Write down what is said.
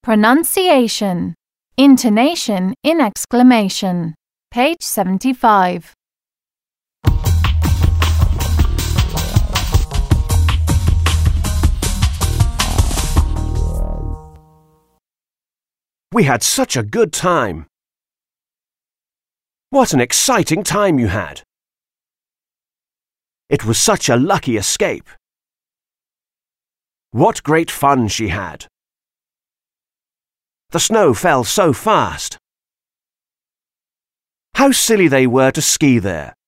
Pronunciation. Intonation in exclamation. Page 75. We had such a good time. What an exciting time you had. It was such a lucky escape. What great fun she had. The snow fell so fast. How silly they were to ski there.